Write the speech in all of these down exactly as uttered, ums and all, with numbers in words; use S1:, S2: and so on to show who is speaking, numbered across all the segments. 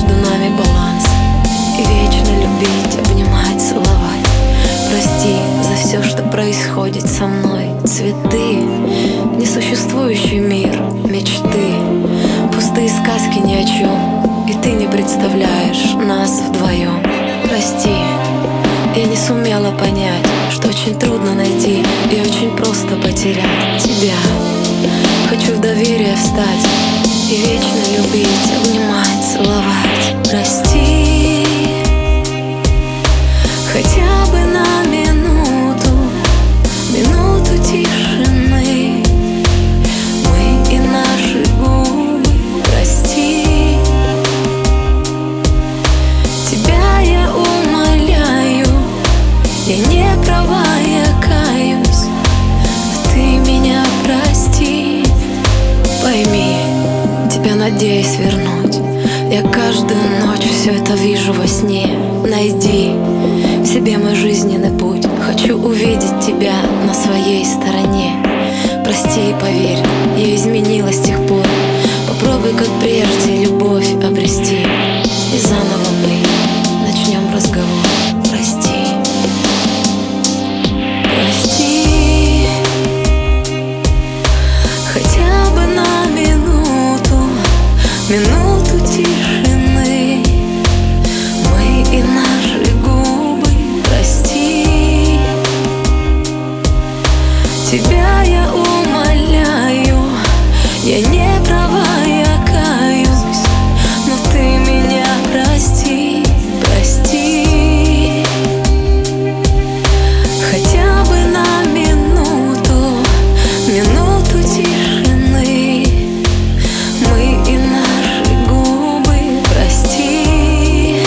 S1: между нами баланс. И вечно любить, обнимать, целовать. Прости за все, что происходит со мной. Цветы, несуществующий мир, мечты, пустые сказки ни о чем. И ты не представляешь нас вдвоем. Прости, я не сумела понять, что очень трудно найти и очень просто потерять тебя. Хочу в доверие встать и вечно любить, обнимать, целовать. Прости, хотя бы на минуту, минуту тишины. Мы и наши губы. Прости, тебя я умоляю, я не права, я каюсь, но ты меня прости. Пойми, тебя надеюсь вернуть. Я каждую ночь все это вижу во сне. Найди в себе мой жизненный путь. Хочу увидеть тебя на своей стороне. Прости и поверь, я изменилась с тех пор. Попробуй, как прежде, любовь обрести, и заново мы начнем разговор. Прости, прости, хотя бы на минуту, минуту тишины. Мы и наши губы. Прости, тебя я умоляю, я не права, я каюсь, но ты меня прости. Прости, хотя бы на минуту, минуту тишины. Мы и наши губы. Прости,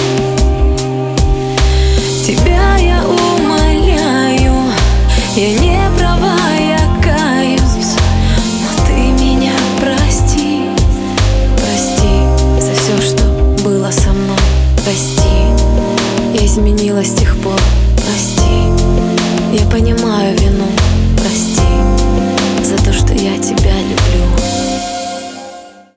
S1: тебя я умоляю, я не права, я каюсь, но ты меня прости. Прости за все, что было со мной. Прости, я изменилась с тех пор. Прости, я понимаю вину. Прости.